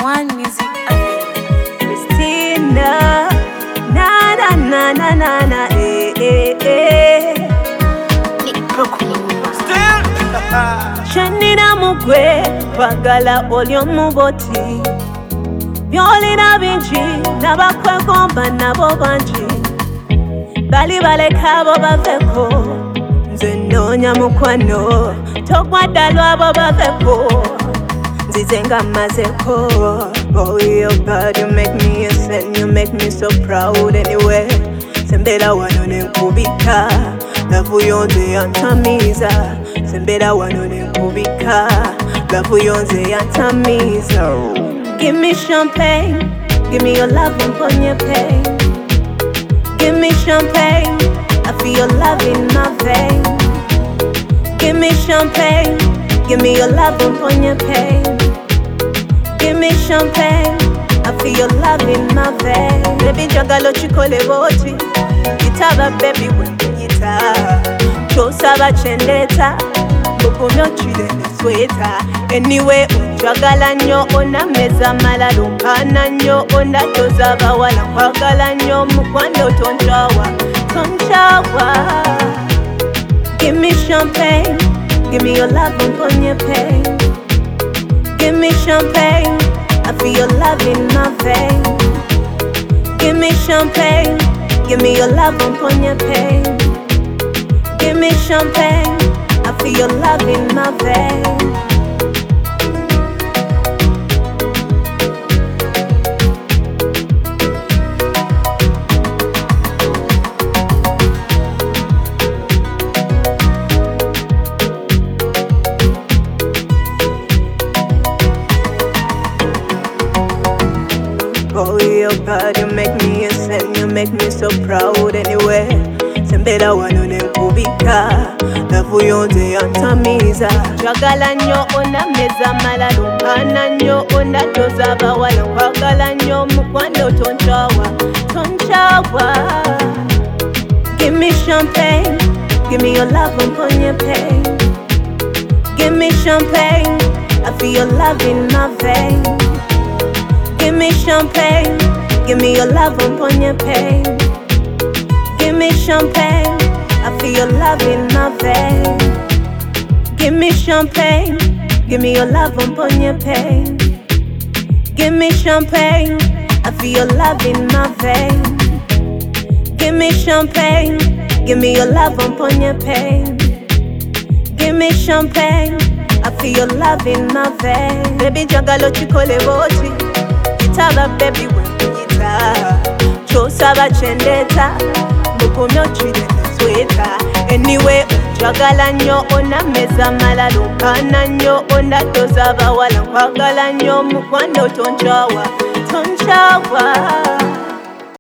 One Music Africa. Christina, na na na na na na, Nick Brooklyn. Shanina mugwe, pagala olyo muboti. Byolina bingi, nabakwe komba nabo bangi. Bali baleka abo baveko, nze noonya mukwano. Togwadda lwabo baveko, nzize nga mmazeko. Oh, your God, you make me a sin, you make me so proud anyway. Sembera wano nenkubika, lavu yonze yantamiza. Sembera wano nenkubika, lavu yonze yantamiza. Give me champagne, give me your love and pon your pain. Give me champagne, I feel your love in my vein. Give me champagne, give me your love and pon your pain. Give me champagne, I feel your love in my vein. Baby jagalo chikole boti, itaba baby wenyita. Chosaba chendeta, bukumyo chile nesweta. Anyway, jagala nyo ona meza malalo kana nyo onda tozaba wala kwagala nyo mukwano tonchawa, tonchawa. Give me champagne, give me your love and pon your pain. Give me champagne, I feel your love in my vein. Give me champagne, give me your love and pon your pain. Give me champagne, I feel your love in my vein. Oh, your God, you make me a sin, you make me so proud anyway. Sembera wano nenkubika, lavu yonze yantamiza. Jagala nyo ona meza malalo kana nyo onda tozaba wala kwagala nyo mukwano tonchawa, tonchawa. Give me champagne, give me your love and pon your pain. Give me champagne, I feel your love in my vein. Give me champagne, give me your love and pon your pain. Give me champagne, I feel your love in my vein. Give me champagne, give me your love and pon your pain. Give me champagne, I feel your love in my vein. Give me champagne, give me your love and pon your pain. Give me champagne, I feel your love in my vein. Baby jagalo chikole boti, itaba baby wenyita. Chosaba chendeta, bukumyo chile nesweta. Anyway, jagala nyo ona meza malalo kana nyo onda tozaba wala kwagala nyo mukwano tonchawa, tonchawa.